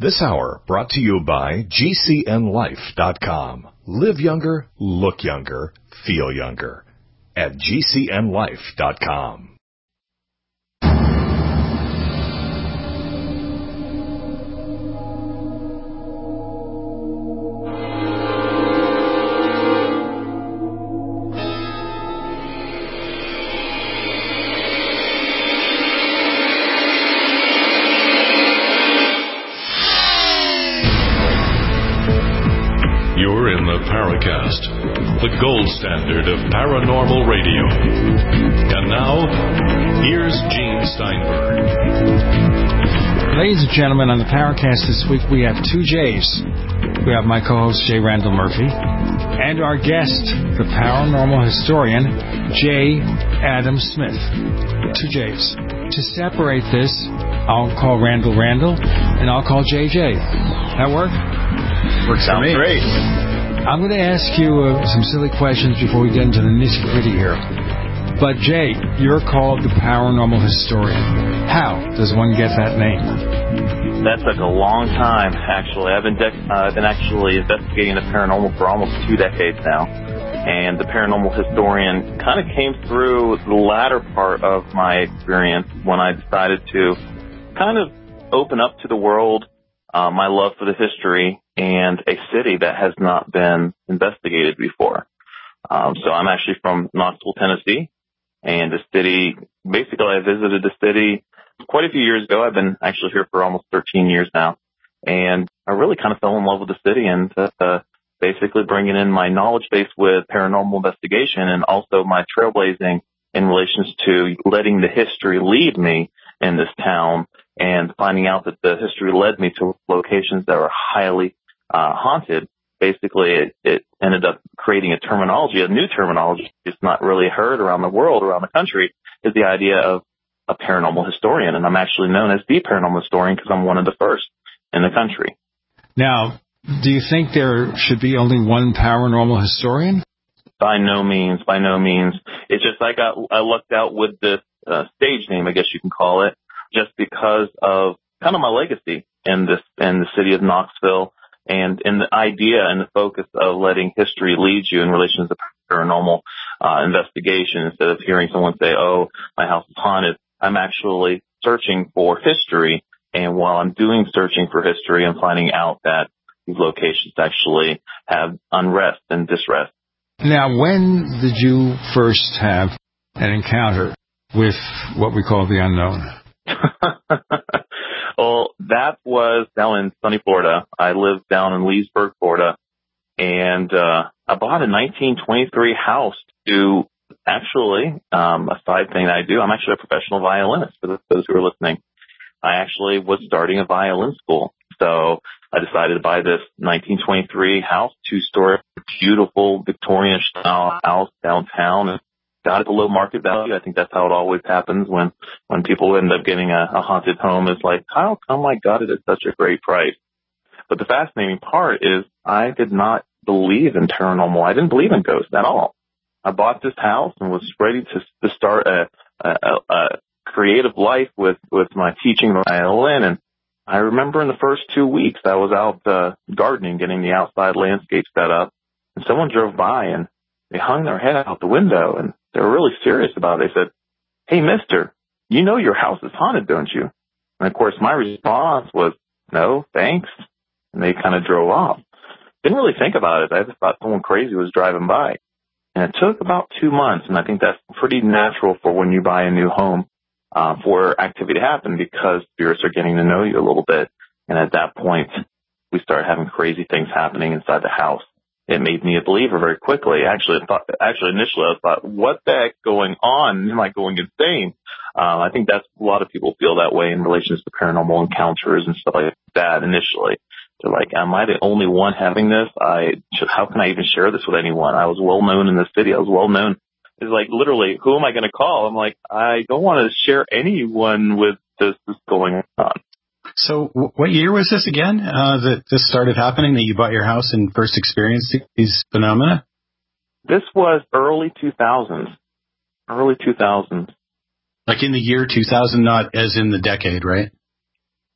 This hour brought to you by GCNLife.com. Live younger, look younger, feel younger at GCNLife.com. You're in the Paracast, the gold standard of paranormal radio. And now, here's Gene Steinberg. Ladies and gentlemen, on the Paracast this week, we have two J's. We have my co-host, J. Randall Murphy, and our guest, the paranormal historian, J. Adam Smith. Two J's. To separate this, I'll call Randall, and I'll call JJ. That work? Works for me. Great. I'm going to ask you some silly questions before we get into the nitty-gritty here. But, Jay, you're called the paranormal historian. How does one get that name? That took a long time, actually. I've been actually investigating the paranormal for almost 2 decades now. And the paranormal historian kind of came through the latter part of my experience when I decided to kind of open up to the world my love for the history and a city that has not been investigated before. So I'm actually from Knoxville, Tennessee, and the city, basically I visited the city quite a few years ago. I've been actually here for almost 13 years now, and I really kind of fell in love with the city and basically bringing in my knowledge base with paranormal investigation and also my trailblazing in relations to letting the history lead me in this town and finding out that the history led me to locations that were highly haunted. Basically, it ended up creating a new terminology. It's not really heard around the world, around the country, is the idea of a paranormal historian. And I'm actually known as the paranormal historian because I'm one of the first in the country. Now, do you think there should be only one paranormal historian? By no means. It's just I lucked out with this stage name, I guess you can call it, just because of kind of my legacy in the city of Knoxville and in the idea and the focus of letting history lead you in relation to paranormal investigation. Instead of hearing someone say, oh, my house is haunted, I'm actually searching for history. And while I'm doing searching for history, I'm finding out that these locations actually have unrest and disrest. Now, when did you first have an encounter with what we call the unknown? Well, that was down in sunny Florida. I lived down in Leesburg, Florida, and I bought a 1923 house to actually, a side thing that I do, I'm actually a professional violinist for those who are listening. I actually was starting a violin school, so I decided to buy this 1923 house, 2-story, beautiful Victorian-style house downtown, and got it below market value. I think that's how it always happens when people end up getting a haunted home. It's like, how come I got it at such a great price? But the fascinating part is I did not believe in paranormal. I didn't believe in ghosts at all. I bought this house and was ready to start a creative life with my teaching violin. And I remember in the first 2 weeks I was out gardening, getting the outside landscape set up, and someone drove by and they hung their head out the window and they were really serious about it. They said, hey, mister, you know your house is haunted, don't you? And, of course, my response was, no, thanks. And they kind of drove off. Didn't really think about it. I just thought someone crazy was driving by. And it took about 2 months, and I think that's pretty natural for when you buy a new home for activity to happen because spirits are getting to know you a little bit. And at that point, we started having crazy things happening inside the house. It made me a believer very quickly. Actually, initially I thought, what the heck's going on? Am I going insane? I think that's a lot of people feel that way in relation to paranormal encounters and stuff like that initially. They're like, am I the only one having this? How can I even share this with anyone? I was well known in the city. I was well known. It's like, literally, who am I going to call? I'm like, I don't want to share anyone with this going on. So what year was this again that this started happening, that you bought your house and first experienced these phenomena? This was early 2000s. Early 2000s. Like in the year 2000, not as in the decade, right?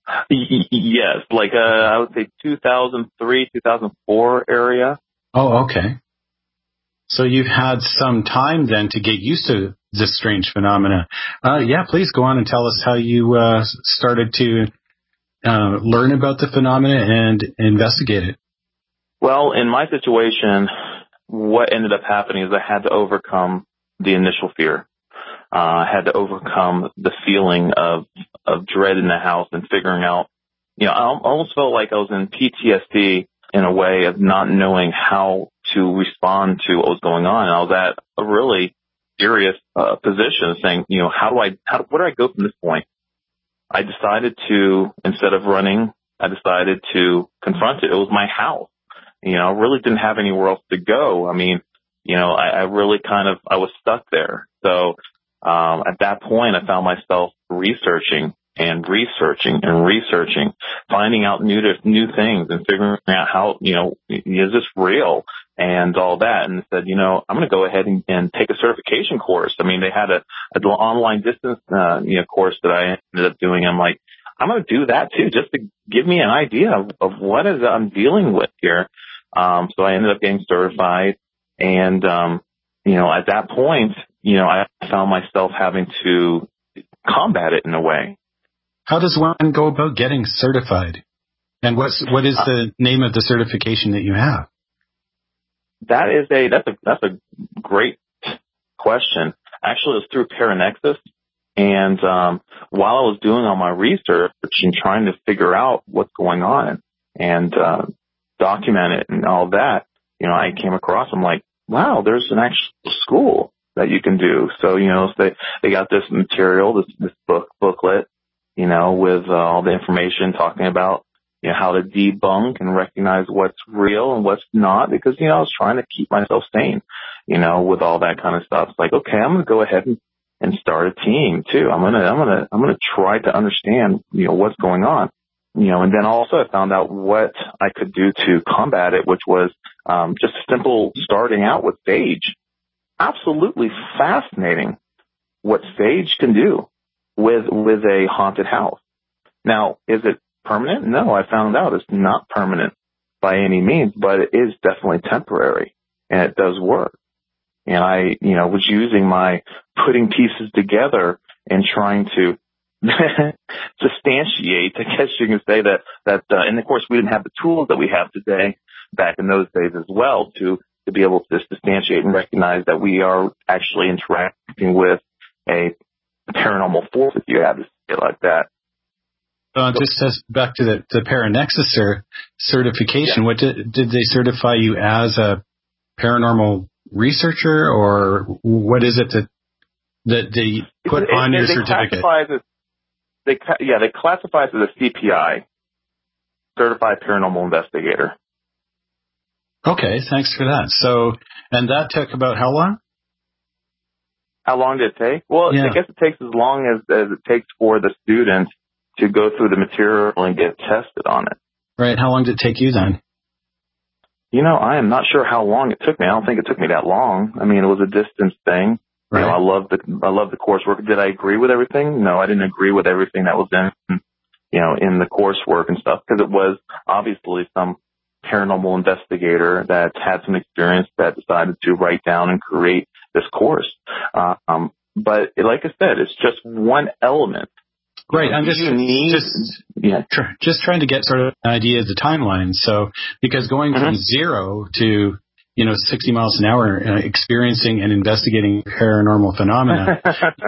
Yes, like I would say 2003, 2004 area. Oh, okay. So you've had some time then to get used to this strange phenomena. Yeah, please go on and tell us how you started to learn about the phenomena and investigate it. Well, in my situation, what ended up happening is I had to overcome the initial fear. I had to overcome the feeling of dread in the house and figuring out, I almost felt like I was in PTSD in a way of not knowing how to respond to what was going on. And I was at a really serious position saying, where do I go from this point? I decided to, instead of running, I decided to confront it. It was my house. I really didn't have anywhere else to go. I mean, I really I was stuck there. So, at that point, I found myself researching, finding out new things and figuring out how, is this real and all that. And said, I'm going to go ahead and take a certification course. I mean, they had an online distance, course that I ended up doing. I'm like, I'm going to do that too, just to give me an idea of what is I'm dealing with here. So I ended up getting certified, and, at that point, I found myself having to combat it in a way. How does one go about getting certified? And what is the name of the certification that you have? That's a great question. Actually, it was through Paranexus. And, while I was doing all my research and trying to figure out what's going on and, document it and all that, I came across, I'm like, wow, there's an actual school that you can do. So, they got this material, this booklet, with all the information talking about, how to debunk and recognize what's real and what's not, because, I was trying to keep myself sane, with all that kind of stuff. It's like, okay, I'm going to go ahead and start a team too. I'm going to try to understand, what's going on. And then also I found out what I could do to combat it, which was just simple starting out with Sage. Absolutely fascinating what Sage can do with a haunted house. Now, is it permanent? No, I found out it's not permanent by any means, but it is definitely temporary, and it does work. And I, was using my putting pieces together and trying to substantiate, I guess you can say that, and of course we didn't have the tools that we have today back in those days as well to be able to substantiate and recognize that we are actually interacting with a paranormal force, if you have to say it like that. Just back to the Paranexus certification. Yeah. What did they certify you as, a paranormal researcher, or what is it that they put on your certificate? They classify it as a CPI, Certified Paranormal Investigator. Okay, thanks for that. So, and that took about how long? How long did it take? Well, yeah. I guess it takes as long as it takes for the student to go through the material and get tested on it. Right. How long did it take you then? I am not sure how long it took me. I don't think it took me that long. I mean, it was a distance thing. Right. I love the coursework. Did I agree with everything? No, I didn't agree with everything that was in the coursework and stuff, because it was obviously some paranormal investigator that had some experience that decided to write down and create this course. But like I said, it's just one element. Right. I'm just trying to get sort of an idea of the timeline. So, because going from 0 to 60 miles an hour, experiencing and investigating paranormal phenomena,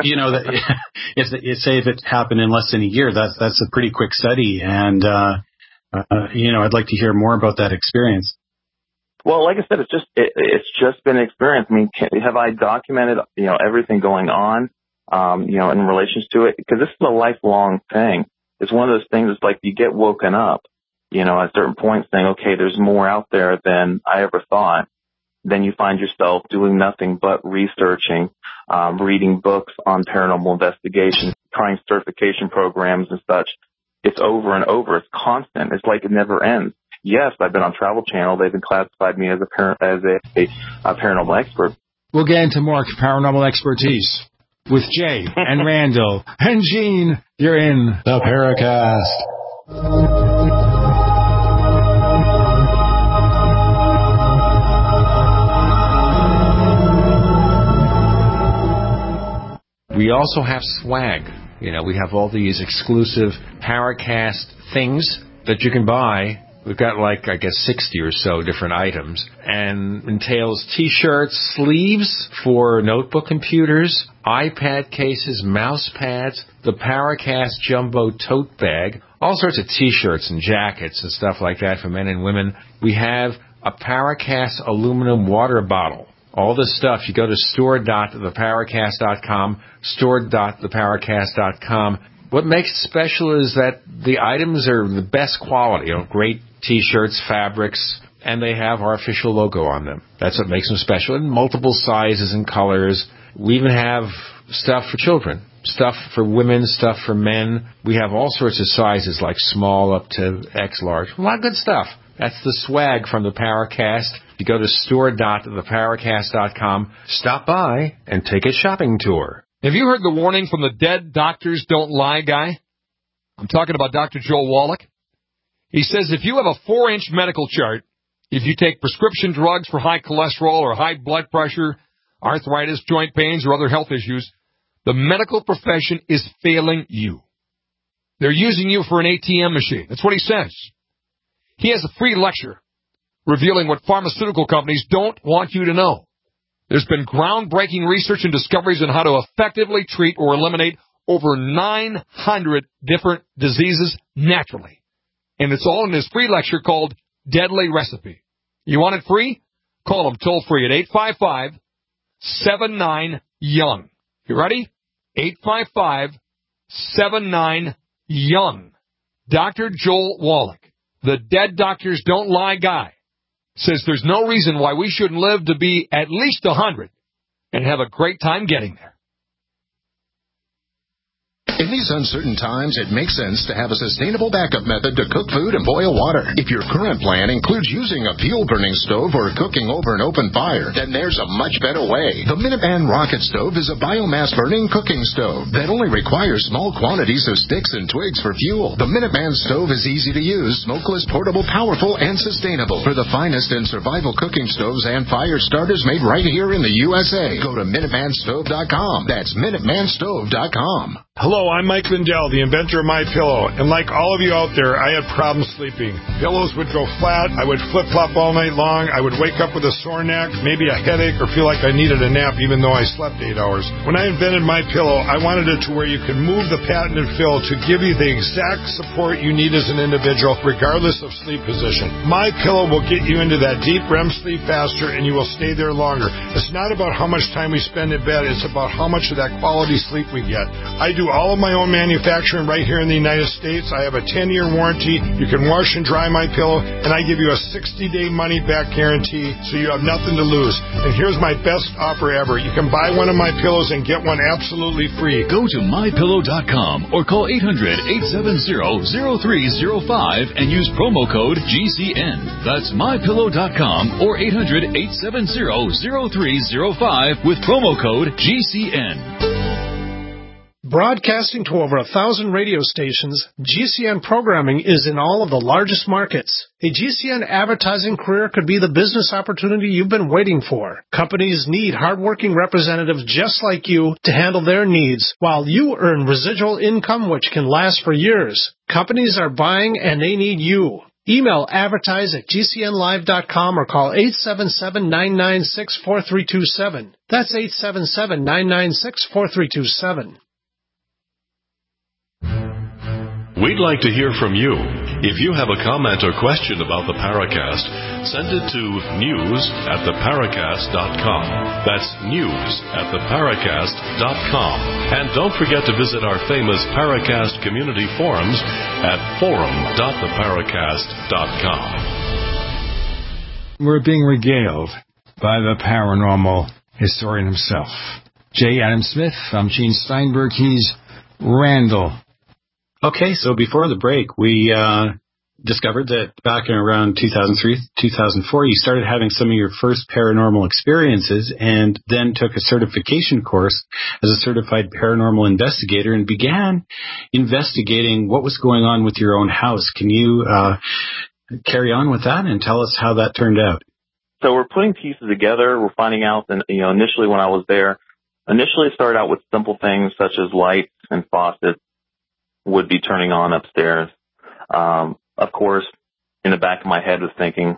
if it happened in less than a year, that's a pretty quick study. And, I'd like to hear more about that experience. Well, like I said, it's just been an experience. I mean, have I documented, everything going on, in relations to it? Because this is a lifelong thing. It's one of those things. It's like you get woken up, at certain points saying, okay, there's more out there than I ever thought. Then you find yourself doing nothing but researching, reading books on paranormal investigation, trying certification programs and such. It's over and over. It's constant. It's like it never ends. Yes, I've been on Travel Channel. They've been classified me as a paranormal expert. We'll get into more paranormal expertise with Jay and Randall and Gene. You're in the Paracast. We also have swag. You know, we have all these exclusive Paracast things that you can buy. We've got 60 or so different items, and entails T-shirts, sleeves for notebook computers, iPad cases, mouse pads, the Paracast Jumbo tote bag, all sorts of T-shirts and jackets and stuff like that for men and women. We have a Paracast aluminum water bottle. All this stuff, you go to store.theparacast.com, store.theparacast.com. What makes it special is that the items are the best quality, great T-shirts, fabrics, and they have our official logo on them. That's what makes them special, in multiple sizes and colors. We even have stuff for children, stuff for women, stuff for men. We have all sorts of sizes, like small up to X large. A lot of good stuff. That's the swag from the Paracast. You go to store.theparacast.com, stop by, and take a shopping tour. Have you heard the warning from the Dead Doctors Don't Lie guy? I'm talking about Dr. Joel Wallach. He says if you have a 4-inch medical chart, if you take prescription drugs for high cholesterol or high blood pressure, arthritis, joint pains, or other health issues, the medical profession is failing you. They're using you for an ATM machine. That's what he says. He has a free lecture revealing what pharmaceutical companies don't want you to know. There's been groundbreaking research and discoveries on how to effectively treat or eliminate over 900 different diseases naturally. And it's all in this free lecture called Deadly Recipe. You want it free? Call them toll-free at 855-79-YOUNG. You ready? 855-79-YOUNG. Dr. Joel Wallach, the Dead Doctors Don't Lie guy, says there's no reason why we shouldn't live to be at least 100 and have a great time getting there. In these uncertain times, it makes sense to have a sustainable backup method to cook food and boil water. If your current plan includes using a fuel-burning stove or cooking over an open fire, then there's a much better way. The Minuteman Rocket Stove is a biomass-burning cooking stove that only requires small quantities of sticks and twigs for fuel. The Minuteman Stove is easy to use, smokeless, portable, powerful, and sustainable. For the finest in survival cooking stoves and fire starters made right here in the USA, go to MinutemanStove.com. That's MinutemanStove.com. Hello, I'm Mike Lindell, the inventor of MyPillow, and like all of you out there, I had problems sleeping. Pillows would go flat, I would flip-flop all night long, I would wake up with a sore neck, maybe a headache, or feel like I needed a nap even though I slept 8 hours. When I invented MyPillow, I wanted it to where you could move the patented fill to give you the exact support you need as an individual, regardless of sleep position. MyPillow will get you into that deep REM sleep faster, and you will stay there longer. It's not about how much time we spend in bed, it's about how much of that quality sleep we get. I do all of my own manufacturing right here in the United States. I have a 10-year warranty. You can wash and dry MyPillow, and I give you a 60-day money-back guarantee, so you have nothing to lose. And here's my best offer ever. You can buy one of my pillows and get one absolutely free. Go to MyPillow.com or call 800-870-0305 and use promo code GCN. That's MyPillow.com or 800-870-0305 with promo code GCN. Broadcasting to over 1,000 radio stations, GCN programming is in all of the largest markets. A GCN advertising career could be the business opportunity you've been waiting for. Companies need hardworking representatives just like you to handle their needs, while you earn residual income which can last for years. Companies are buying and they need you. Email advertise@gcnlive.com or call 877-996-4327. That's 877-996-4327. We'd like to hear from you. If you have a comment or question about the Paracast, send it to news@theparacast.com. That's news@theparacast.com. And don't forget to visit our famous Paracast community forums at forum.theparacast.com. We're being regaled by the paranormal historian himself, J. Adam Smith. I'm Gene Steinberg. He's Randall. Okay, so before the break, we discovered that back in around 2003, 2004, you started having some of your first paranormal experiences and then took a certification course as a certified paranormal investigator and began investigating what was going on with your own house. Can you carry on with that and tell us how that turned out? So we're putting pieces together. We're finding out that, initially when I was there, it started out with simple things such as lights and faucets would be turning on upstairs. Of course, in the back of my head was thinking,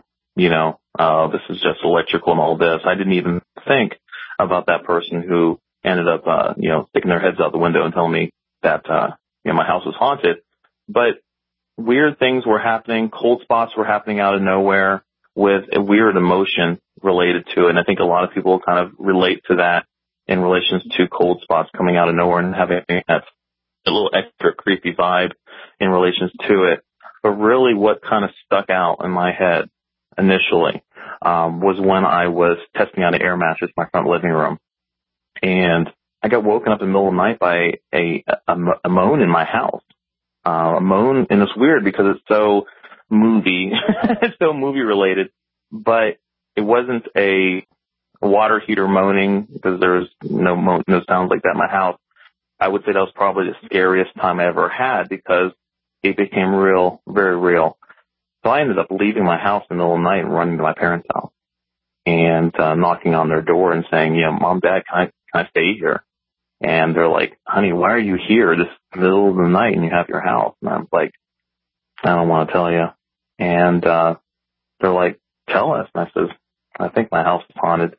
this is just electrical and all this. I didn't even think about that person who ended up, sticking their heads out the window and telling me that, my house was haunted. But weird things were happening. Cold spots were happening out of nowhere with a weird emotion related to it. And I think a lot of people kind of relate to that in relation to cold spots coming out of nowhere and having that a little extra creepy vibe in relation to it. But really what kind of stuck out in my head initially was when I was testing out an air mattress in my front living room. And I got woken up in the middle of the night by a moan in my house. A moan, and it's weird because it's so movie, it's so movie related, but it wasn't a water heater moaning because there was no sounds like that in my house. I would say that was probably the scariest time I ever had because it became real, very real. So I ended up leaving my house in the middle of the night and running to my parents' house and knocking on their door and saying, Mom, Dad, can I stay here? And they're like, honey, why are you here this middle of the night and you have your house? And I'm like, I don't want to tell you. And they're like, tell us. And I says, I think my house is haunted.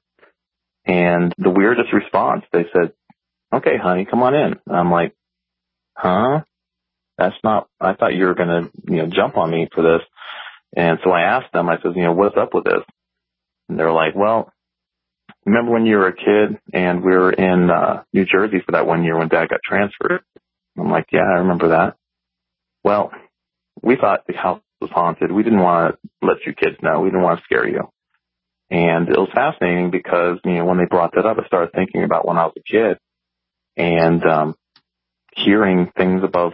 And the weirdest response, they said, okay, honey, come on in. And I'm like, huh? That's not, I thought you were going to, jump on me for this. And so I asked them, I said, what's up with this? And they're like, well, remember when you were a kid and we were in New Jersey for that one year when Dad got transferred? I'm like, yeah, I remember that. Well, we thought the house was haunted. We didn't want to let you kids know. We didn't want to scare you. And it was fascinating because, when they brought that up, I started thinking about when I was a kid and hearing things above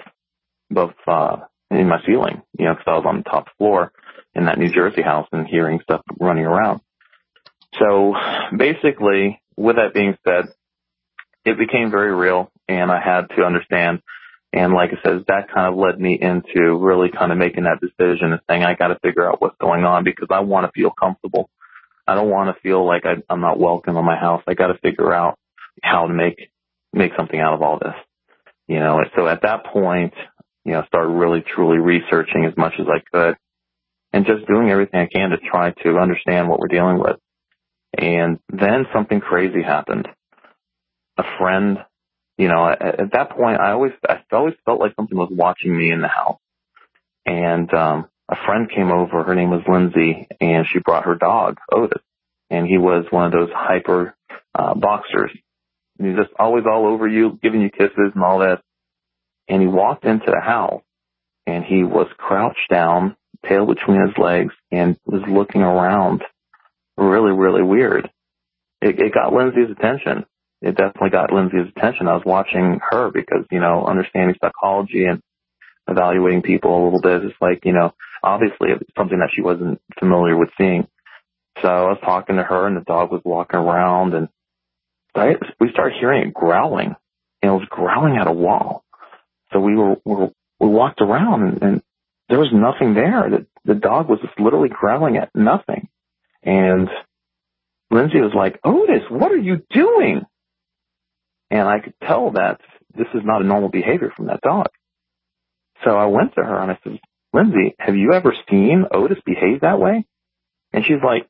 in my ceiling, because I was on the top floor in that New Jersey house and hearing stuff running around. So basically, with that being said, it became very real and I had to understand. And like I said, that kind of led me into really kind of making that decision and saying, I got to figure out what's going on because I want to feel comfortable. I don't want to feel like I'm not welcome in my house. I got to figure out how to make something out of all this, And so at that point, started really truly researching as much as I could and just doing everything I can to try to understand what we're dealing with. And then something crazy happened. A friend, at that point, I always felt like something was watching me in the house. And a friend came over. Her name was Lindsay, and she brought her dog, Otis. And he was one of those hyper boxers. And he's just always all over you, giving you kisses and all that. And he walked into the house, and he was crouched down, tail between his legs, and was looking around. Really, really weird. It got Lindsay's attention. It definitely got Lindsay's attention. I was watching her because, understanding psychology and evaluating people a little bit is like, obviously it's something that she wasn't familiar with seeing. So I was talking to her and the dog was walking around and we started hearing it growling and it was growling at a wall. So we walked around and there was nothing there. The dog was just literally growling at nothing. And Lindsay was like, Otis, what are you doing? And I could tell that this is not a normal behavior from that dog. So I went to her and I said, Lindsay, have you ever seen Otis behave that way? And she's like,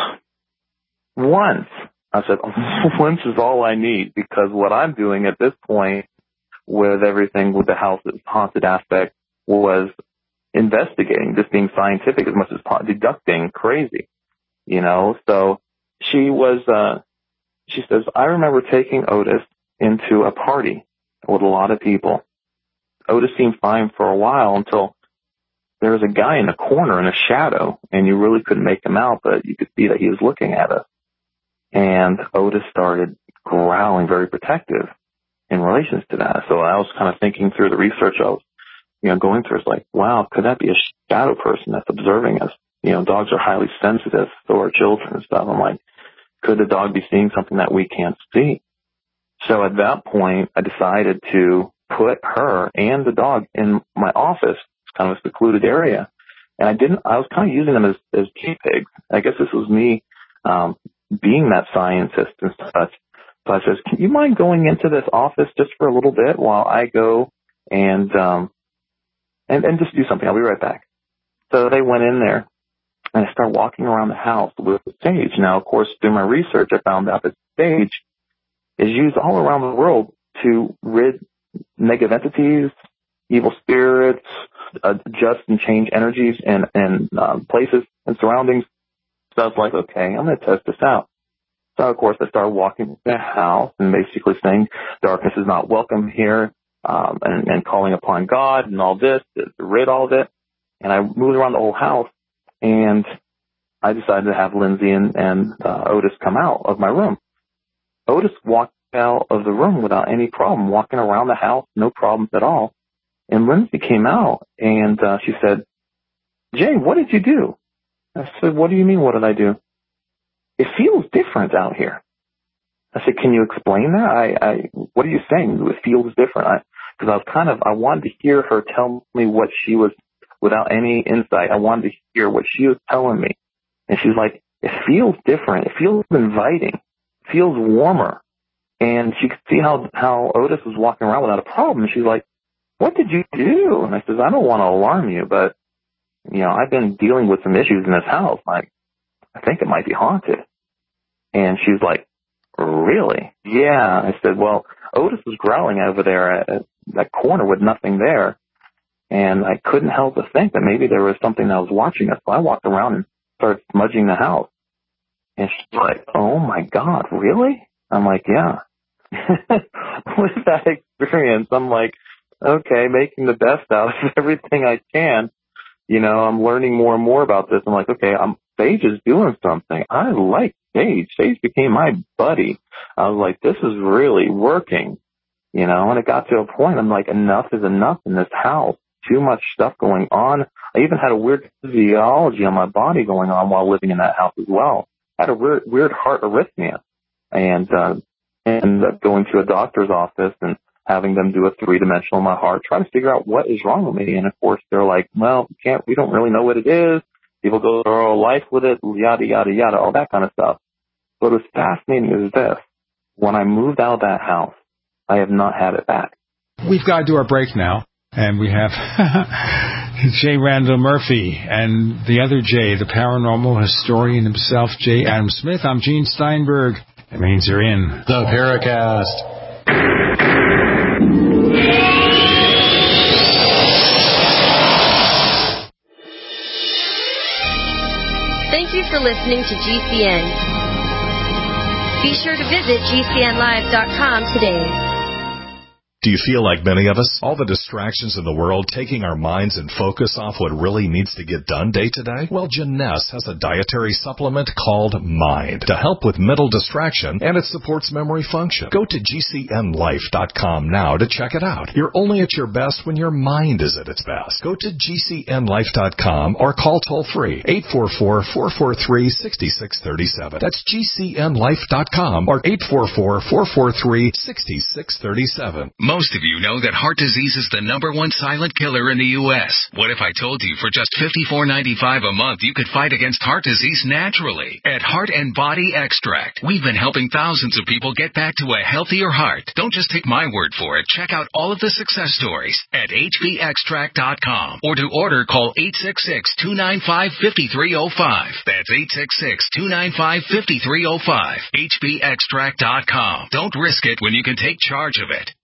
once. I said, once is all I need because what I'm doing at this point with everything with the house's haunted aspect was investigating, just being scientific as much as deducting crazy, So she says, I remember taking Otis into a party with a lot of people. Otis seemed fine for a while until there was a guy in the corner in a shadow, and you really couldn't make him out, but you could see that he was looking at us. And Otis started growling, very protective in relations to that. So I was kind of thinking through the research I was going through. It's like, wow, could that be a shadow person that's observing us? Dogs are highly sensitive, so are children and stuff. I'm like, could the dog be seeing something that we can't see? So at that point, I decided to put her and the dog in my office. It's kind of a secluded area. And I was kind of using them as guinea pigs. I guess this was me being that scientist and such. So I says, can you mind going into this office just for a little bit while I go and just do something? I'll be right back. So they went in there, and I started walking around the house with sage. Now, of course, through my research, I found out that sage is used all around the world to rid negative entities, evil spirits, adjust and change energies and places and surroundings. So I was like, okay, I'm going to test this out. So, of course, I started walking the house and basically saying darkness is not welcome here, and calling upon God and all this to rid all of it. And I moved around the whole house, and I decided to have Lindsay and Otis come out of my room. Otis walked out of the room without any problem, walking around the house, no problems at all. And Lindsay came out, and she said, Jay, what did you do? I said, what do you mean, what did I do? It feels different out here. I said, can you explain that? What are you saying? It feels different. Because I wanted to hear her tell me what she was, without any insight. I wanted to hear what she was telling me. And she's like, it feels different. It feels inviting. It feels warmer. And she could see how Otis was walking around without a problem. And she's like, what did you do? And I said, I don't want to alarm you, but, I've been dealing with some issues in this house. I think it might be haunted. And she's like, really? Yeah. I said, well, Otis was growling over there at that corner with nothing there. And I couldn't help but think that maybe there was something that was watching us. So I walked around and started smudging the house. And she's like, oh my God, really? I'm like, yeah. With that experience, I'm like, okay, making the best out of everything I can. I'm learning more and more about this. I'm like, okay, Sage is doing something. I like Sage. Sage became my buddy. I was like, this is really working, and it got to a point. I'm like, enough is enough in this house. Too much stuff going on. I even had a weird physiology on my body going on while living in that house as well. I had a weird heart arrhythmia, and ended up going to a doctor's office and having them do a 3-dimensional on my heart, trying to figure out what is wrong with me. And of course, they're like, well, we don't really know what it is. People go their whole life with it, yada, yada, yada, all that kind of stuff. What was fascinating is this. When I moved out of that house, I have not had it back. We've got to do our break now. And we have J. Randall Murphy and the other J, the paranormal historian himself, J. Adam Smith. I'm Gene Steinberg. That means you're in the Paracast. Thank you for listening to GCN. Be sure to visit GCNlive.com today. Do you feel like many of us? All the distractions in the world taking our minds and focus off what really needs to get done day to day? Well, Jeunesse has a dietary supplement called Mind to help with mental distraction, and it supports memory function. Go to GCNlife.com now to check it out. You're only at your best when your mind is at its best. Go to GCNlife.com or call toll-free 844-443-6637. That's GCNlife.com or 844-443-6637. Most of you know that heart disease is the #1 silent killer in the U.S. What if I told you for just $54.95 a month you could fight against heart disease naturally? At Heart and Body Extract, we've been helping thousands of people get back to a healthier heart. Don't just take my word for it. Check out all of the success stories at hbextract.com, or to order, call 866-295-5305. That's 866-295-5305. hbextract.com. Don't risk it when you can take charge of it.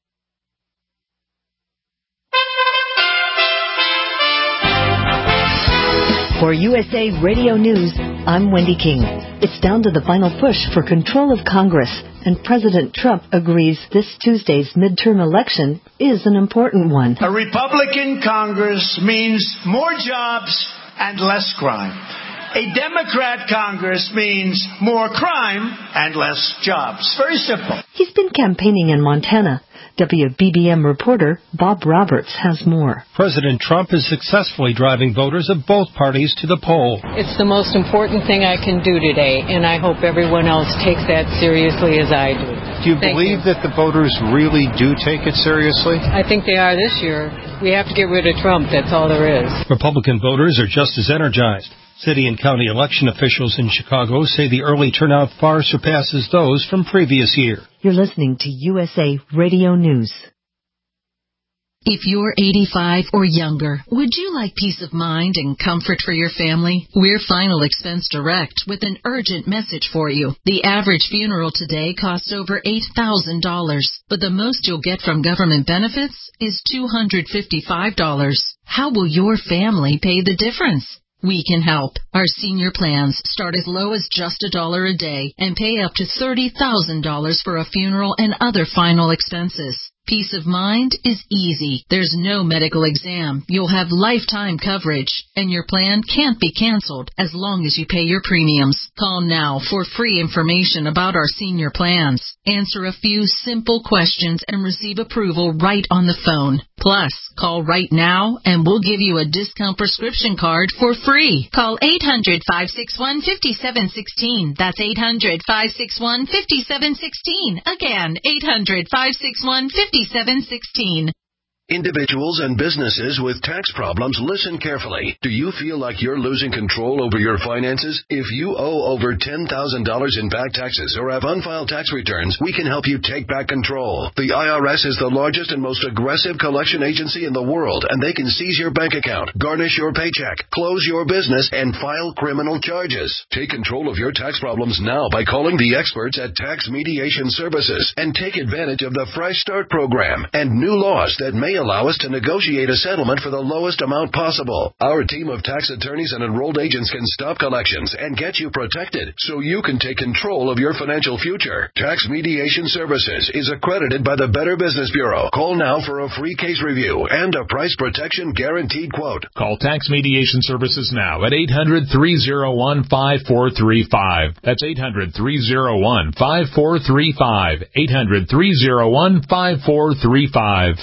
For USA Radio News, I'm Wendy King. It's down to the final push for control of Congress, and President Trump agrees this Tuesday's midterm election is an important one. A Republican Congress means more jobs and less crime. A Democrat Congress means more crime and less jobs. Very simple. He's been campaigning in Montana. WBBM reporter Bob Roberts has more. President Trump is successfully driving voters of both parties to the poll. It's the most important thing I can do today, and I hope everyone else takes that seriously as I do. Do you believe that the voters really do take it seriously? I think they are this year. We have to get rid of Trump. That's all there is. Republican voters are just as energized. City and county election officials in Chicago say the early turnout far surpasses those from previous year. You're listening to USA Radio News. If you're 85 or younger, would you like peace of mind and comfort for your family? We're Final Expense Direct with an urgent message for you. The average funeral today costs over $8,000, but the most you'll get from government benefits is $255. How will your family pay the difference? We can help. Our senior plans start as low as just $1 a day and pay up to $30,000 for a funeral and other final expenses. Peace of mind is easy. There's no medical exam. You'll have lifetime coverage, and your plan can't be canceled as long as you pay your premiums. Call now for free information about our senior plans. Answer a few simple questions and receive approval right on the phone. Plus, call right now and we'll give you a discount prescription card for free. Call 800-561-5716. That's 800-561-5716. Again, 800-561-5716. Individuals and businesses with tax problems, listen carefully. Do you feel like you're losing control over your finances? If you owe over $10,000 in back taxes or have unfiled tax returns, we can help you take back control. The IRS is the largest and most aggressive collection agency in the world, and they can seize your bank account, garnish your paycheck, close your business, and file criminal charges. Take control of your tax problems now by calling the experts at Tax Mediation Services and take advantage of the Fresh Start program and new laws that may allow us to negotiate a settlement for the lowest amount possible. Our team of tax attorneys and enrolled agents can stop collections and get you protected so you can take control of your financial future. Tax Mediation Services is accredited by the Better Business Bureau. Call now for a free case review and a price protection guaranteed quote. Call Tax Mediation Services now at 800-301-5435. That's 800-301-5435. 800-301-5435.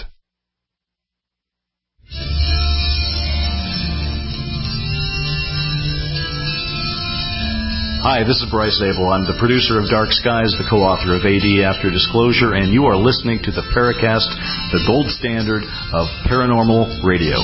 Hi, this is Bryce Abel. I'm the producer of Dark Skies, the co-author of AD After Disclosure, and you are listening to the Paracast, the gold standard of paranormal radio.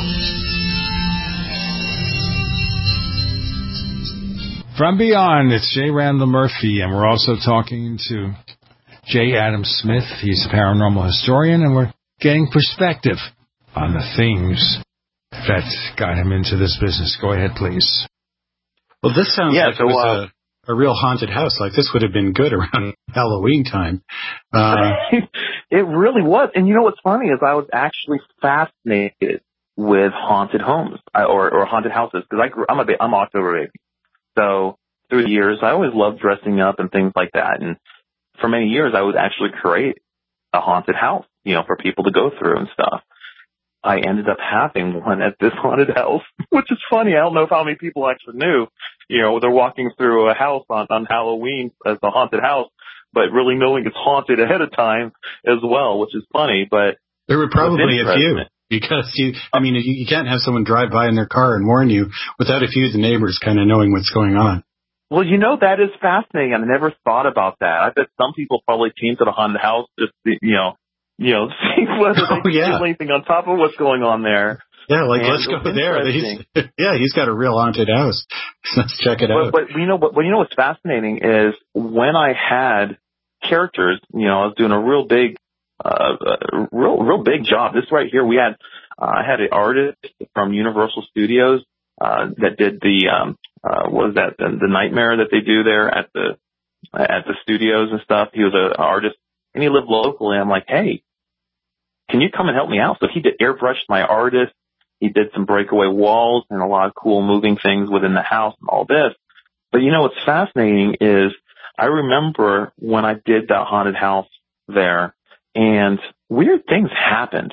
From Beyond, it's J. Randall Murphy, and we're also talking to J. Adam Smith. He's a paranormal historian, and we're getting perspective on the things that got him into this business. Go ahead, please. Well, this sounds like it was a real haunted house. Like this would have been good around Halloween time. It really was. And you know what's funny is I was actually fascinated with haunted homes or haunted houses because I'm October baby. So through the years, I always loved dressing up and things like that. And for many years, I would actually create a haunted house, for people to go through and stuff. I ended up having one at this haunted house, which is funny. I don't know how many people actually knew. They're walking through a house on Halloween as a haunted house, but really knowing it's haunted ahead of time as well, which is funny. But there were probably a few because you can't have someone drive by in their car and warn you without a few of the neighbors kind of knowing what's going on. Well, that is fascinating. I never thought about that. I bet some people probably came to the haunted house just see whether they can feel anything on top of what's going on there. Yeah, let's go there. He's got a real haunted house. Let's check it out. But what's fascinating is when I had characters, I was doing a real big job. This right here, I had an artist from Universal Studios that did the the Nightmare that they do there at the studios and stuff. He was an artist and he lived locally. I'm like, hey, can you come and help me out? So he airbrushed my artist. He did some breakaway walls and a lot of cool moving things within the house and all this. But what's fascinating is I remember when I did that haunted house there and weird things happened.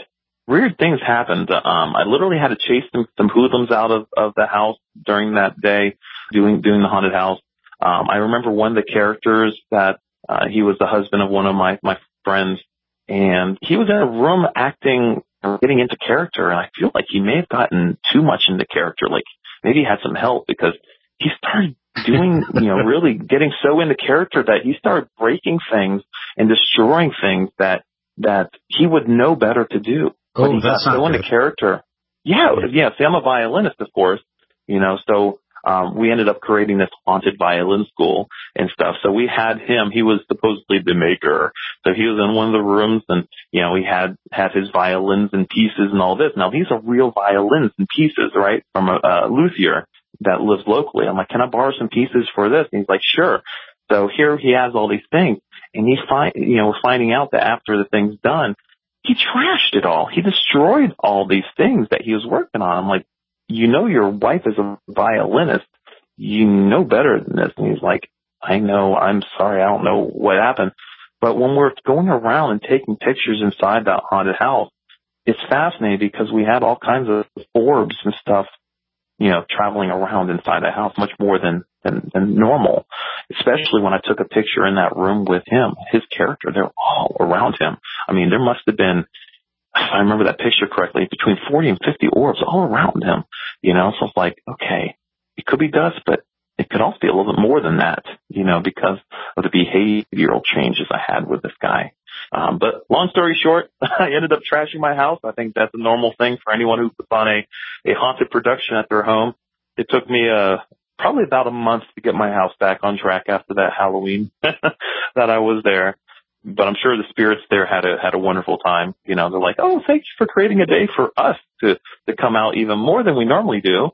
I literally had to chase some hoodlums out of the house during that day doing the haunted house. I remember one of the characters that he was the husband of one of my friends. And he was in a room acting, getting into character, and I feel like he may have gotten too much into character. Like maybe he had some help because he started doing, really getting so into character that he started breaking things and destroying things that he would know better to do. But he got so into character. Yeah. See, I'm a violinist, of course, so we ended up creating this haunted violin school and stuff. So we had him. He was supposedly the maker. So he was in one of the rooms, and, he had his violins and pieces and all this. Now, these are real violins and pieces, right, from a luthier that lives locally. I'm like, can I borrow some pieces for this? And he's like, sure. So here he has all these things, and he's finding out that after the thing's done, he trashed it all. He destroyed all these things that he was working on. I'm like, your wife is a violinist. You know better than this. And he's like, I know. I'm sorry. I don't know what happened. But when we're going around and taking pictures inside that haunted house, it's fascinating because we had all kinds of orbs and stuff, traveling around inside the house much more than normal, especially when I took a picture in that room with him. His character, they're all around him. I mean, there must have been, if I remember that picture correctly, between 40 and 50 orbs all around him, So it's like, okay, it could be dust, but it could also be a little bit more than that, because of the behavioral changes I had with this guy. But long story short, I ended up trashing my house. I think that's a normal thing for anyone who puts on a haunted production at their home. It took me probably about a month to get my house back on track after that Halloween that I was there. But I'm sure the spirits there had a wonderful time. They're like, oh, thank you for creating a day for us to come out even more than we normally do.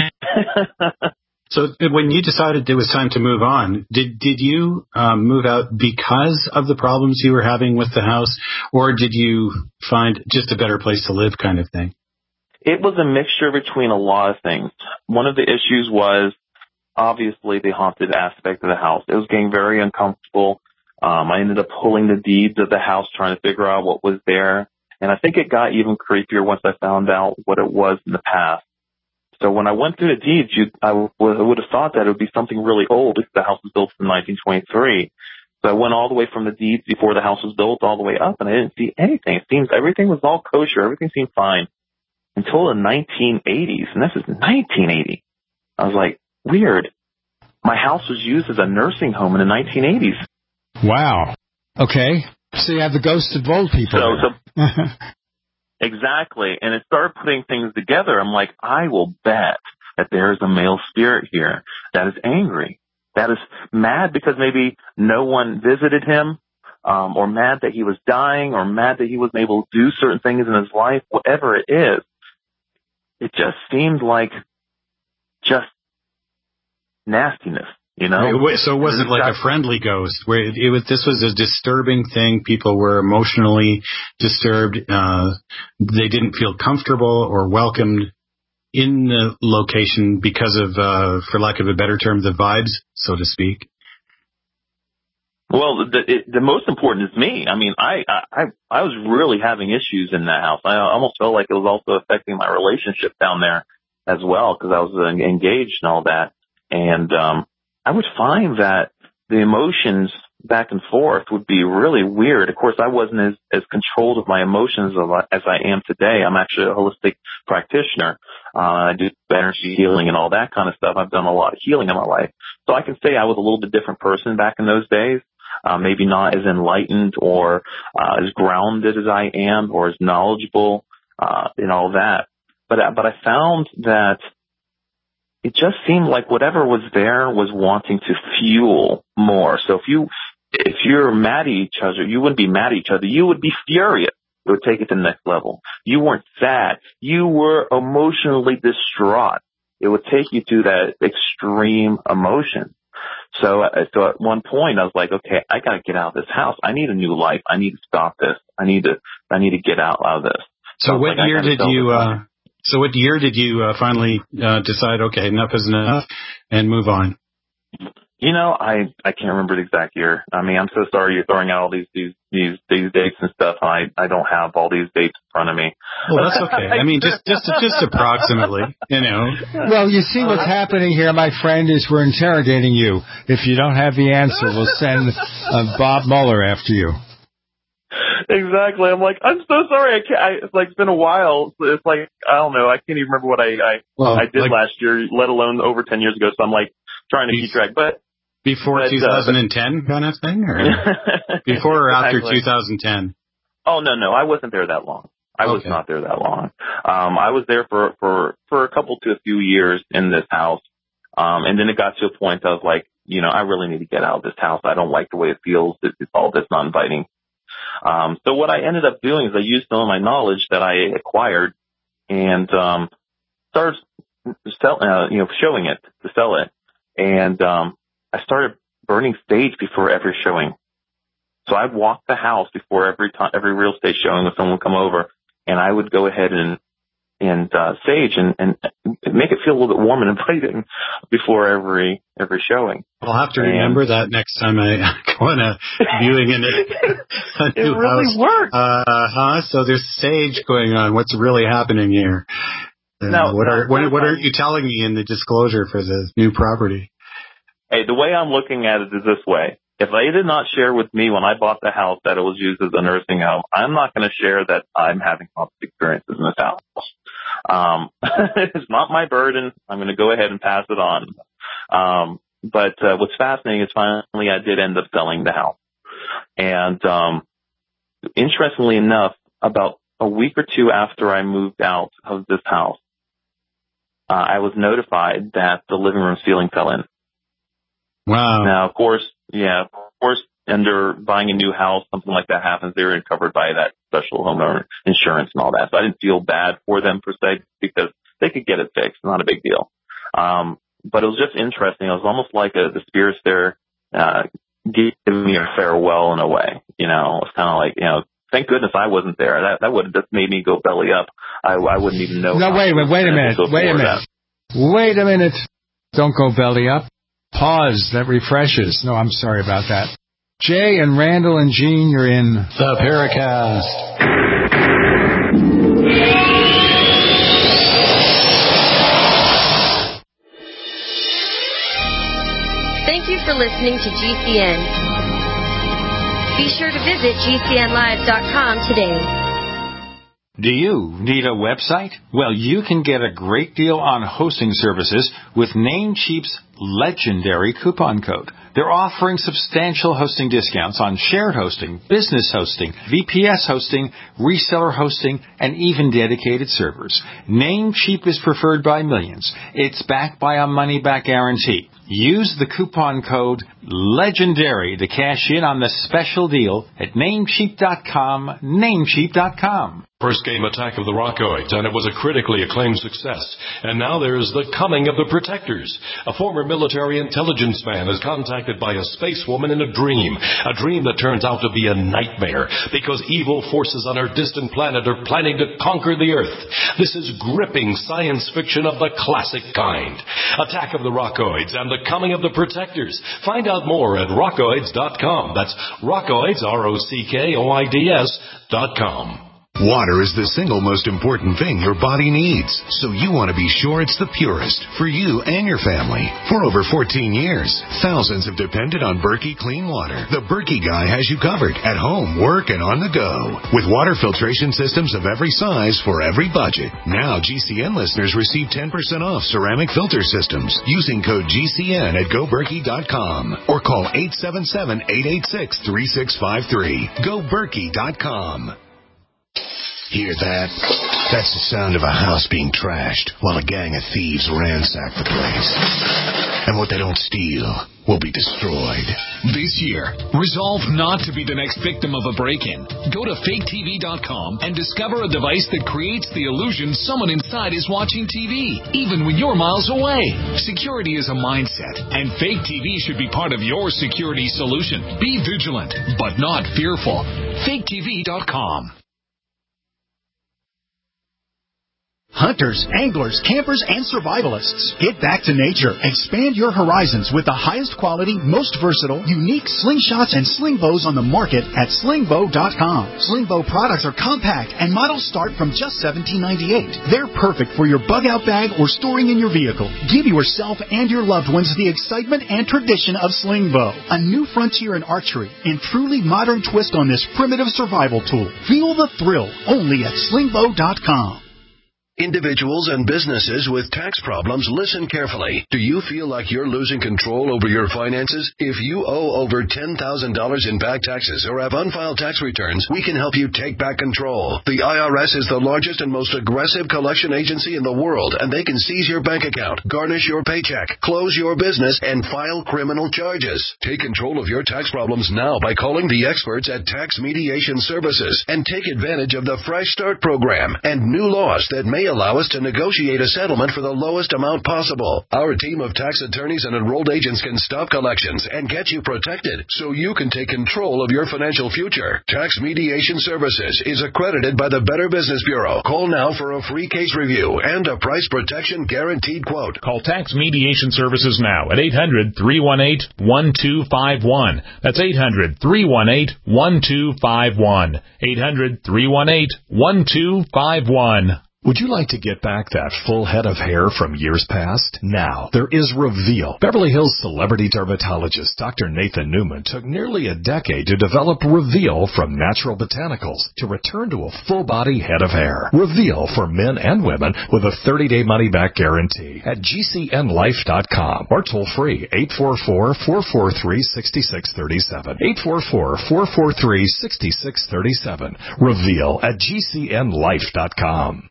So when you decided it was time to move on, did you move out because of the problems you were having with the house, or did you find just a better place to live kind of thing? It was a mixture between a lot of things. One of the issues was obviously the haunted aspect of the house. It was getting very uncomfortable. I ended up pulling the deeds of the house, trying to figure out what was there. And I think it got even creepier once I found out what it was in the past. So when I went through the deeds, I would have thought that it would be something really old if the house was built in 1923. So I went all the way from the deeds before the house was built all the way up, and I didn't see anything. It seems everything was all kosher. Everything seemed fine until the 1980s, and this is 1980. I was like, weird. My house was used as a nursing home in the 1980s. Wow. Okay. So you have the ghosts of old people. So exactly. And it started putting things together. I'm like, I will bet that there is a male spirit here that is angry, that is mad because maybe no one visited him, or mad that he was dying, or mad that he wasn't able to do certain things in his life, whatever it is. It just seemed like just nastiness. So it wasn't like a friendly ghost. This was a disturbing thing. People were emotionally disturbed. They didn't feel comfortable or welcomed in the location because of, for lack of a better term, the vibes, so to speak. Well, the most important is me. I mean, I was really having issues in that house. I almost felt like it was also affecting my relationship down there as well, because I was engaged and all that. And I would find that the emotions back and forth would be really weird. Of course, I wasn't as controlled of my emotions as I am today. I'm actually a holistic practitioner. I do energy healing and all that kind of stuff. I've done a lot of healing in my life. So I can say I was a little bit different person back in those days. Maybe not as enlightened or as grounded as I am, or as knowledgeable and all that. But I found that it just seemed like whatever was there was wanting to fuel more. So if you're mad at each other, you wouldn't be mad at each other. You would be furious. It would take it to the next level. You weren't sad. You were emotionally distraught. It would take you to that extreme emotion. So at one point I was like, okay, I got to get out of this house. I need a new life. I need to stop this. I need to get out of this. So what year did you? So what year did you finally decide, okay, enough is enough, and move on? I can't remember the exact year. I mean, I'm so sorry you're throwing out all these dates and stuff. I don't have all these dates in front of me. Well, that's okay. I mean, just approximately, Well, you see what's happening here, my friend, is we're interrogating you. If you don't have the answer, we'll send Bob Mueller after you. Exactly. I'm like, I'm so sorry. It's like, it's been a while. It's like, I don't know. I can't even remember what I did last year, let alone over 10 years ago. So I'm like trying to keep track. But before 2010 kind of thing, or before or after 2010? Oh, no. I wasn't there that long. I was not there that long. I was there for a couple to a few years in this house. And then it got to a point I was like, I really need to get out of this house. I don't like the way it feels. It's all this not inviting. So what I ended up doing is I used some of my knowledge that I acquired and started showing it to sell it. And I started burning sage before every showing. So I'd walk the house before every real estate showing when someone would come over, and I would go ahead and sage and make it feel a little bit warm and inviting before every showing. I'll have to remember that next time I go on a viewing in a new house. It really works. So there's sage going on. What's really happening here? Now, what are you telling me in the disclosure for the new property? Hey, the way I'm looking at it is this way. If they did not share with me when I bought the house that it was used as a nursing home, I'm not going to share that I'm having positive experiences in this house. It's not my burden. I'm going to go ahead and pass it on. But what's fascinating is finally I did end up selling the house. And interestingly enough, about a week or two after I moved out of this house, I was notified that the living room ceiling fell in. Wow. Now, of course, under buying a new house, something like that happens, they're covered by that special homeowner insurance and all that. So I didn't feel bad for them per se because they could get it fixed. Not a big deal. But it was just interesting. It was almost like the spirits there giving me a farewell in a way. It was kind of like, thank goodness I wasn't there. That would have just made me go belly up. I wouldn't even know. No, wait a minute. Don't go belly up. Pause. That refreshes. No, I'm sorry about that. Jay and Randall and Gene, you're in the Paracast. Thank you for listening to GCN. Be sure to visit GCNlive.com today. Do you need a website? Well, you can get a great deal on hosting services with Namecheap's legendary coupon code. They're offering substantial hosting discounts on shared hosting, business hosting, VPS hosting, reseller hosting, and even dedicated servers. Namecheap is preferred by millions. It's backed by a money-back guarantee. Use the coupon code LEGENDARY to cash in on the special deal at Namecheap.com, Namecheap.com. First game Attack of the Rockoids, and it was a critically acclaimed success. And now there's The Coming of the Protectors. A former military intelligence man is contacted by a space woman in a dream that turns out to be a nightmare because evil forces on her distant planet are planning to conquer the Earth. This is gripping science fiction of the classic kind. Attack of the Rockoids and The Coming of the Protectors. Find out more at rockoids.com. That's Rockoids, ROCKOIDS.com. Water is the single most important thing your body needs, so you want to be sure it's the purest for you and your family. For over 14 years, thousands have depended on Berkey Clean Water. The Berkey guy has you covered at home, work, and on the go. With water filtration systems of every size for every budget. Now GCN listeners receive 10% off ceramic filter systems using code GCN at GoBerkey.com or call 877-886-3653. GoBerkey.com. Hear that? That's the sound of a house being trashed while a gang of thieves ransack the place. And what they don't steal will be destroyed. This year, resolve not to be the next victim of a break-in. Go to faketv.com and discover a device that creates the illusion someone inside is watching TV, even when you're miles away. Security is a mindset, and Fake TV should be part of your security solution. Be vigilant, but not fearful. faketv.com. Hunters, anglers, campers, and survivalists, get back to nature. Expand your horizons with the highest quality, most versatile, unique slingshots and sling bows on the market at slingbow.com. Slingbow products are compact and models start from just $17.98. They're perfect for your bug-out bag or storing in your vehicle. Give yourself and your loved ones the excitement and tradition of Slingbow, a new frontier in archery and truly modern twist on this primitive survival tool. Feel the thrill only at slingbow.com. Individuals and businesses with tax problems, listen carefully. Do you feel like you're losing control over your finances? If you owe over $10,000 in back taxes or have unfiled tax returns, we can help you take back control. The IRS is the largest and most aggressive collection agency in the world, and they can seize your bank account, garnish your paycheck, close your business, and file criminal charges. Take control of your tax problems now by calling the experts at Tax Mediation Services and take advantage of the Fresh Start program and new laws that may allow us to negotiate a settlement for the lowest amount possible. Our team of tax attorneys and enrolled agents can stop collections and get you protected so you can take control of your financial future. Tax Mediation Services is accredited by the Better Business Bureau. Call now for a free case review and a price protection guaranteed quote. Call Tax Mediation Services now at 800-318-1251. That's 800-318-1251. 800-318-1251. Would you like to get back that full head of hair from years past? Now, there is Reveal. Beverly Hills celebrity dermatologist Dr. Nathan Newman took nearly a decade to develop Reveal from natural botanicals to return to a full-body head of hair. Reveal for men and women with a 30-day money-back guarantee at GCNlife.com or toll-free 844-443-6637. 844-443-6637. Reveal at GCNlife.com.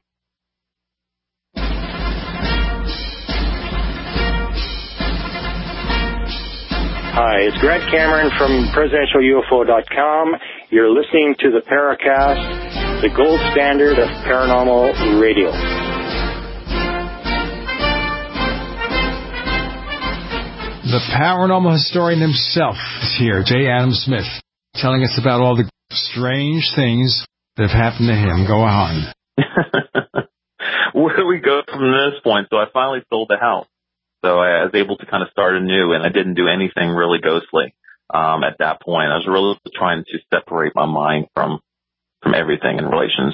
Hi, it's Grant Cameron from PresidentialUFO.com. You're listening to the Paracast, the gold standard of paranormal radio. The paranormal historian himself is here, J. Adam Smith, telling us about all the strange things that have happened to him. Go on. Where do we go from this point? So I finally sold the house. So I was able to kind of start anew, and I didn't do anything really ghostly at that point. I was really trying to separate my mind from everything in relations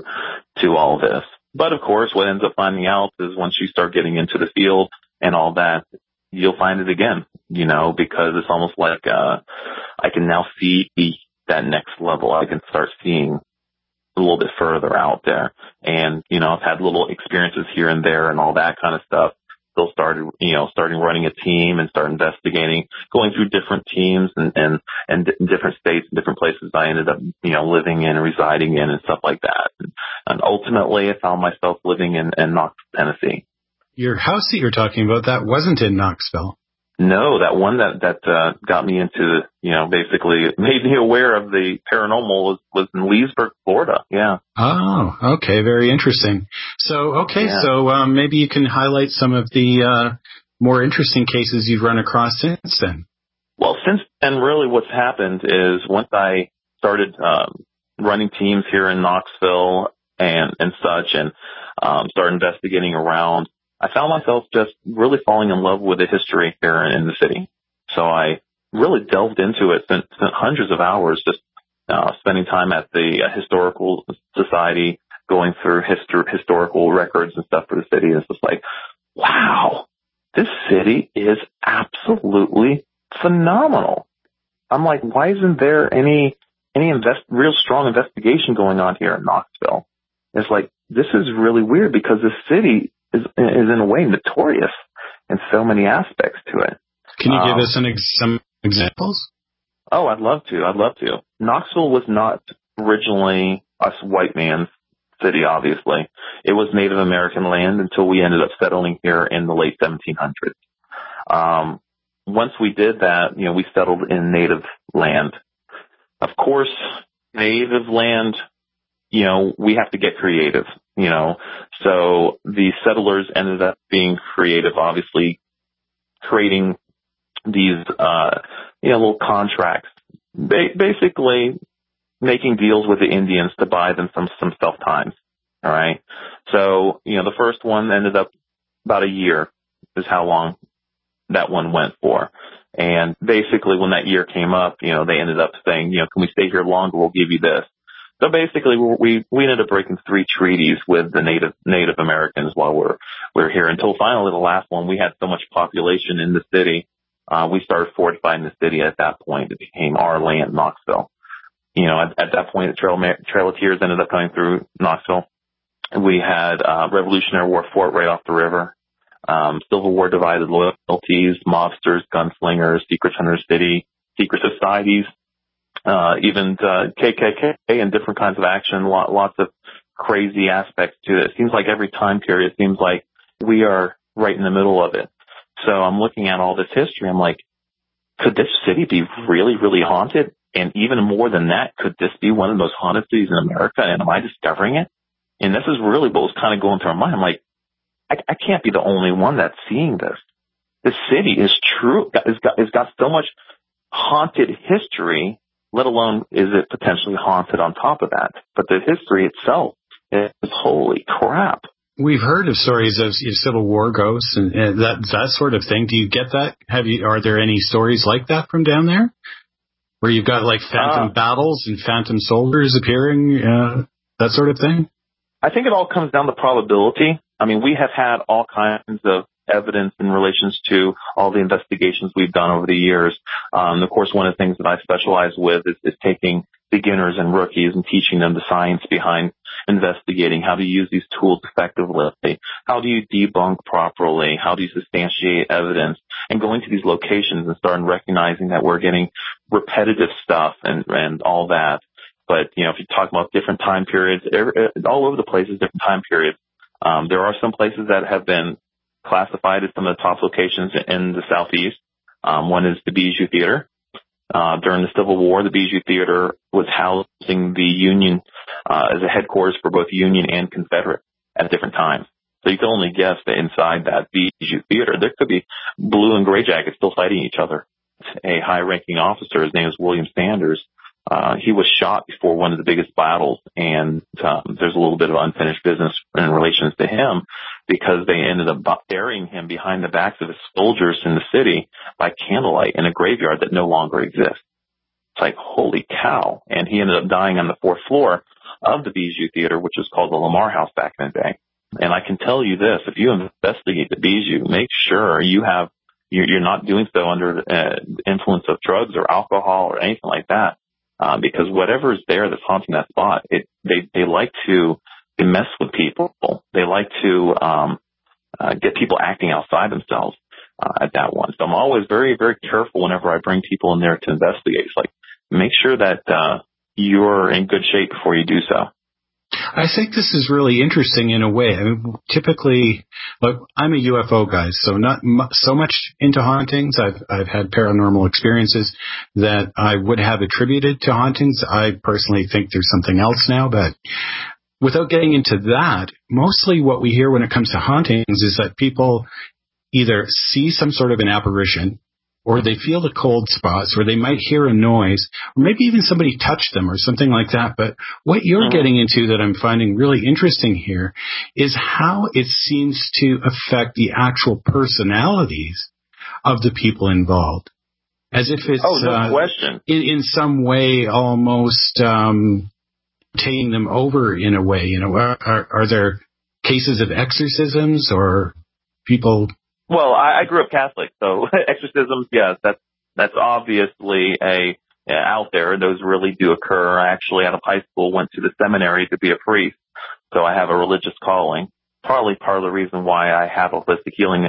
to all this. But, of course, what ends up finding out is once you start getting into the field and all that, you'll find it again, you know, because it's almost like I can now see that next level. I can start seeing a little bit further out there. And, you know, I've had little experiences here and there and all that kind of stuff. Still starting running a team and start investigating, going through different teams and different states and different places I ended up, you know, living in, residing in and stuff like that. And ultimately I found myself living in Knoxville, Tennessee. Your house that you're talking about, that wasn't in Knoxville. No, that one that got me into, you know, basically made me aware of the paranormal was in Leesburg, Florida. Yeah. Oh, okay. Very interesting. So, So maybe you can highlight some of the more interesting cases you've run across since then. Well, since then, really what's happened is once I started running teams here in Knoxville and such and started investigating around, I found myself just really falling in love with the history here in the city. So I really delved into it, spent hundreds of hours just spending time at the Historical Society, going through historical records and stuff for the city. It's just like, wow, this city is absolutely phenomenal. I'm like, why isn't there any real strong investigation going on here in Knoxville? It's like, this is really weird because the city is in a way notorious in so many aspects to it. Can you give us some examples? Oh, I'd love to. Knoxville was not originally us white man's city, obviously. It was Native American land until we ended up settling here in the late 1700s. Once we did that, you know, we settled in native land. Of course, native land, you know, we have to get creative, you know. So the settlers ended up being creative, obviously creating these, little contracts, basically making deals with the Indians to buy them some self-times. All right. So, the first one ended up about a year is how long that one went for. And basically when that year came up, they ended up saying, can we stay here longer? We'll give you this. So basically we ended up breaking 3 treaties with the Native Americans while we're here, until finally the last one, we had so much population in the city. We started fortifying the city at that point. It became our land, Knoxville. At that point, the Trail of Tears ended up coming through Knoxville. We had Revolutionary War fort right off the river. Civil War divided loyalties, mobsters, gunslingers, secret hunter city, secret societies, even KKK and different kinds of action, lots of crazy aspects to it. It seems like every time period, it seems like we are right in the middle of it. So I'm looking at all this history. I'm like, could this city be really, really haunted? And even more than that, could this be one of the most haunted cities in America? And am I discovering it? And this is really what was kind of going through my mind. I'm like, I can't be the only one that's seeing this. This city is true. It's got so much haunted history, let alone is it potentially haunted on top of that. But the history itself is holy crap. We've heard of stories of Civil War ghosts and that sort of thing. Do you get that? Are there any stories like that from down there? Where you've got like phantom battles and phantom soldiers appearing, that sort of thing? I think it all comes down to probability. I mean, we have had all kinds of evidence in relations to all the investigations we've done over the years. Of course, one of the things that I specialize with is taking beginners and rookies and teaching them the science behind investigating, how to use these tools effectively, how do you debunk properly, how do you substantiate evidence, and going to these locations and starting recognizing that we're getting repetitive stuff and all that. But, if you talk about different time periods, all over the place is different time periods. There are some places that have been classified as some of the top locations in the Southeast. One is the Bijou Theater. During the Civil War, the Bijou Theater was housing the Union as a headquarters for both Union and Confederate at different times. So you can only guess that inside that Bijou Theater, there could be blue and gray jackets still fighting each other. A high-ranking officer, his name is William Sanders. He was shot before one of the biggest battles, and there's a little bit of unfinished business in relations to him because they ended up burying him behind the backs of his soldiers in the city by candlelight in a graveyard that no longer exists. It's like, holy cow. And he ended up dying on the 4th floor of the Bijou Theater, which was called the Lamar House back in the day. And I can tell you this, if you investigate the Bijou, make sure you're not doing so under the influence of drugs or alcohol or anything like that. Because whatever is there that's haunting that spot, they like to mess with people. They like to get people acting outside themselves at that one. So I'm always very, very careful whenever I bring people in there to investigate. It's like, make sure that you're in good shape before you do so. I think this is really interesting in a way. I mean, typically, look, I'm a UFO guy, so not so much into hauntings. I've had paranormal experiences that I would have attributed to hauntings. I personally think there's something else now, but without getting into that, mostly what we hear when it comes to hauntings is that people either see some sort of an apparition, or they feel the cold spots, or they might hear a noise, or maybe even somebody touched them or something like that. But what you're getting into that I'm finding really interesting here is how it seems to affect the actual personalities of the people involved. As if it's no question. In some way almost taking them over in a way. Are there cases of exorcisms or people... Well, I grew up Catholic, so exorcisms, yes, that's obviously out there. Those really do occur. I actually, out of high school, went to the seminary to be a priest, so I have a religious calling. Partly part of the reason why I have a holistic healing,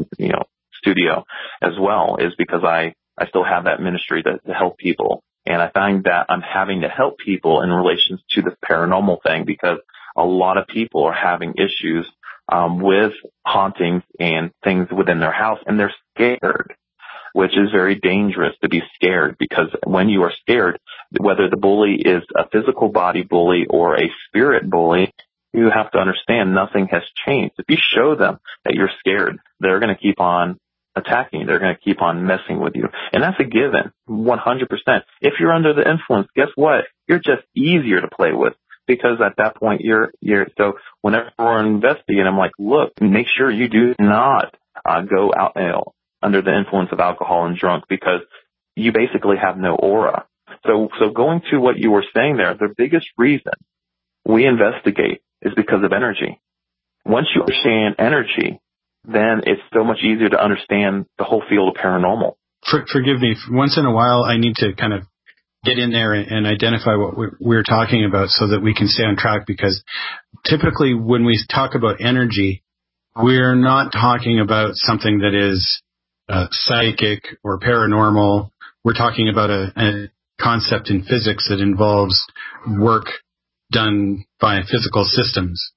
studio as well is because I still have that ministry to help people, and I find that I'm having to help people in relation to the paranormal thing because a lot of people are having issues with hauntings and things within their house, and they're scared, which is very dangerous to be scared because when you are scared, whether the bully is a physical body bully or a spirit bully, you have to understand nothing has changed. If you show them that you're scared, they're going to keep on attacking you. They're going to keep on messing with you. And that's a given, 100%. If you're under the influence, guess what? You're just easier to play with. because at that point you're so whenever we're investigating, I'm like, look, make sure you do not go out under the influence of alcohol and drunk, because you basically have no aura. So going to what you were saying there, the biggest reason we investigate is because of energy. Once you understand energy, then it's so much easier to understand the whole field of paranormal. Forgive me. Once in a while, I need to kind of get in there and identify what we're talking about so that we can stay on track, because typically when we talk about energy, we're not talking about something that is psychic or paranormal. We're talking about a concept in physics that involves work done by physical systems.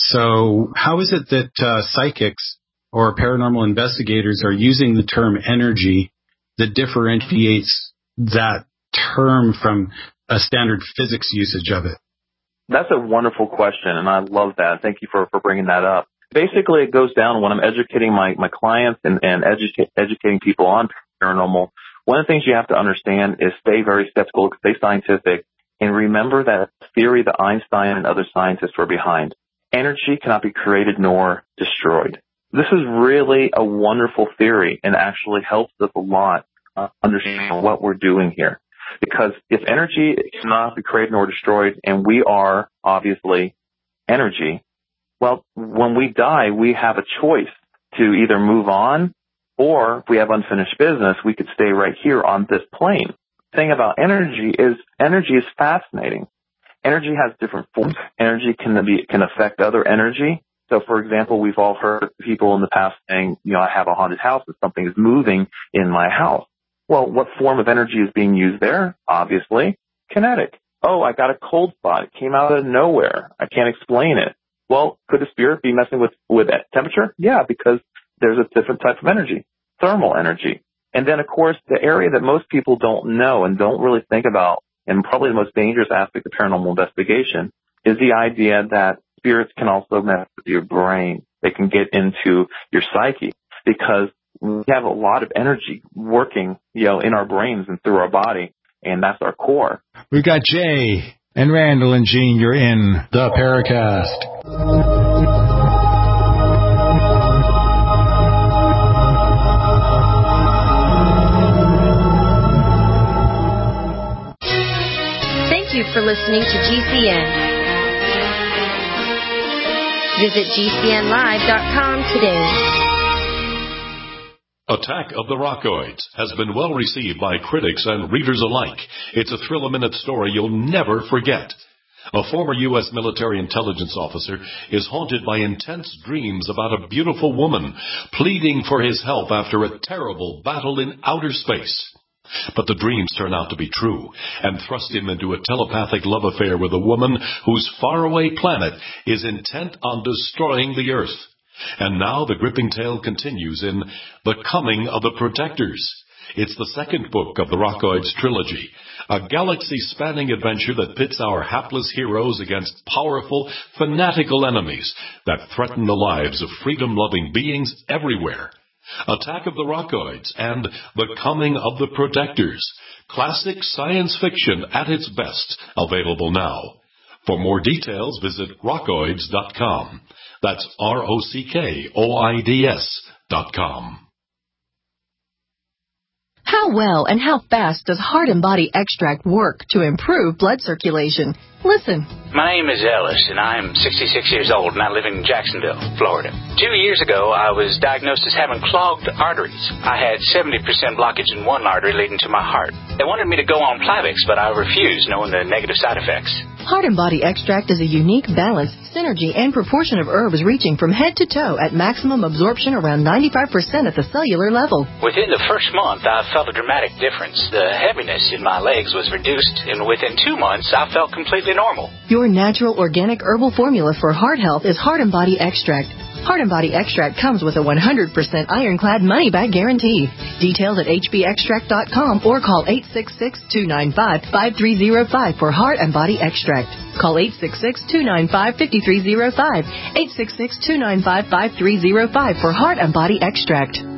So how is it that psychics or paranormal investigators are using the term energy that differentiates that term from a standard physics usage of it? That's a wonderful question, and I love that. Thank you for bringing that up. Basically, it goes down when I'm educating my clients and educating people on paranormal. One of the things you have to understand is stay very skeptical, stay scientific, and remember that theory that Einstein and other scientists were behind. Energy cannot be created nor destroyed. This is really a wonderful theory and actually helps us a lot understand what we're doing here. Because if energy cannot be created nor destroyed, and we are obviously energy, well, when we die, we have a choice to either move on, or if we have unfinished business, we could stay right here on this plane. The thing about energy is fascinating. Energy has different forms. Energy can affect other energy. So, for example, we've all heard people in the past saying, I have a haunted house and something is moving in my house. Well, what form of energy is being used there? Obviously, kinetic. Oh, I got a cold spot. It came out of nowhere. I can't explain it. Well, could a spirit be messing with that temperature? Yeah, because there's a different type of energy, thermal energy. And then, of course, the area that most people don't know and don't really think about, and probably the most dangerous aspect of paranormal investigation, is the idea that spirits can also mess with your brain. They can get into your psyche, because we have a lot of energy working, in our brains and through our body, and that's our core. We've got Jay and Randall and Gene. You're in the Paracast. Thank you for listening to GCN. Visit GCNlive.com today. Attack of the Rockoids has been well received by critics and readers alike. It's a thrill-a-minute story you'll never forget. A former U.S. military intelligence officer is haunted by intense dreams about a beautiful woman pleading for his help after a terrible battle in outer space. But the dreams turn out to be true and thrust him into a telepathic love affair with a woman whose faraway planet is intent on destroying the Earth. And now the gripping tale continues in The Coming of the Protectors. It's the second book of the Rockoids trilogy, a galaxy-spanning adventure that pits our hapless heroes against powerful, fanatical enemies that threaten the lives of freedom-loving beings everywhere. Attack of the Rockoids and The Coming of the Protectors. Classic science fiction at its best, available now. For more details, visit rockoids.com. That's ROCKOIDS.com. How well and how fast does Heart and Body Extract work to improve blood circulation? Listen. My name is Ellis, and I am 66 years old, and I live in Jacksonville, Florida. 2 years ago, I was diagnosed as having clogged arteries. I had 70% blockage in one artery leading to my heart. They wanted me to go on Plavix, but I refused, knowing the negative side effects. Heart and Body Extract is a unique balance, synergy, and proportion of herbs reaching from head to toe at maximum absorption around 95% at the cellular level. Within the first month, I felt a dramatic difference. The heaviness in my legs was reduced, and within 2 months, I felt completely normal. Your natural organic herbal formula for heart health is Heart and Body Extract. Heart and Body Extract comes with a 100% ironclad money-back guarantee. Details at hbextract.com or call 866-295-5305 for Heart and Body Extract. Call 866-295-5305, 866-295-5305 for Heart and Body Extract.